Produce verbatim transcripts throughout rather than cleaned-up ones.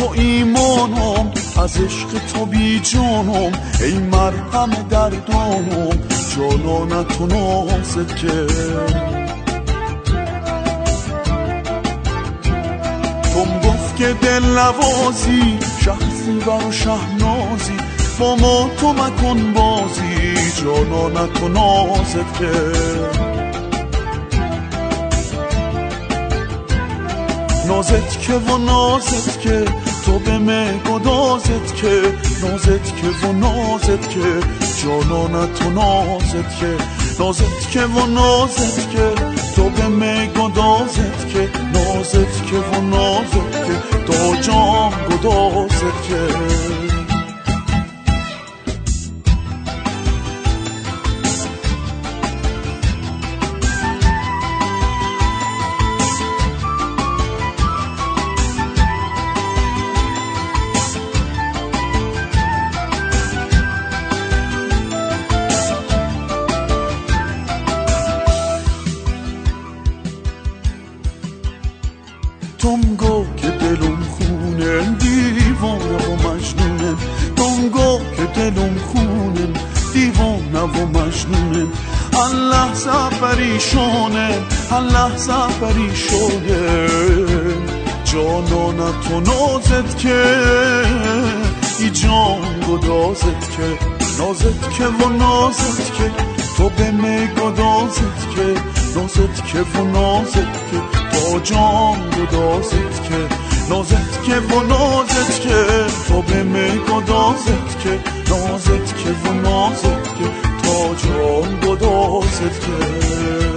تو ایمانم، از عشق تو بی جانم، ای مرهم دردانم، جانانت و نازت که تم گفت که دل نوازی، شهزیور و شهنازی، با ما تو مکن بازی، جانانت و نازت که نازت که و نازت که تو به من گدازت که نازت که و نازت که جانانت و نازت که نازت که و نازت که تو به من گدازت که نازت که و نازت که تا جان گدازت که تونگو که دلم خونه دیوانه و مجنونه تونگو که دلم خونه دیوانه و مجنونه هر لحظه پریشانه هر لحظه پریشانه جانانت و نازت که ای جان گدازت که نازت که و نازت که تو به می گدازت که نازت که و نازت که تا جان گدازت که نازت که و نازت که تو به می گدازت که نازت که و نازت که تا جان گدازت که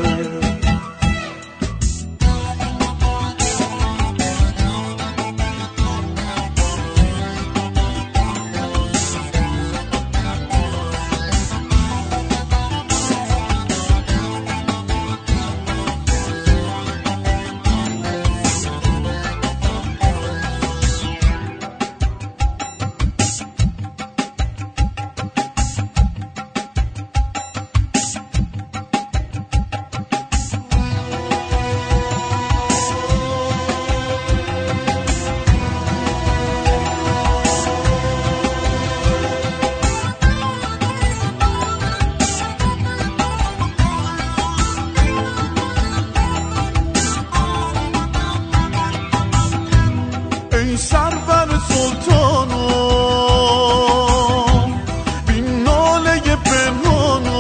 ای سرور سلطانم بی ناله پنهانم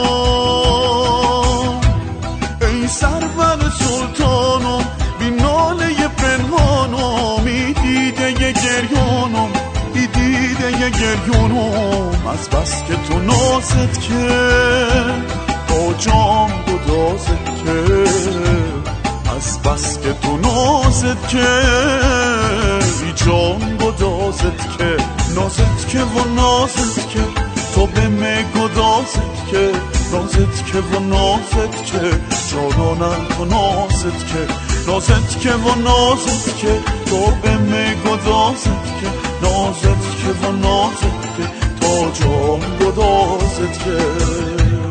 ای سرور سلطانم بی ناله پنهانم ای دیده گریانم ای دیده گریانم از بس که تو نازت که تا جان گدازت که از بس که تو نازت که ای جان گدازت که نازت که و نازت که تو به می گدازت که نازت که و نازت که جانانت و نازت که نازت که و نازت که تو به می گدازت که نازت که و نازت که تا جان گدازت که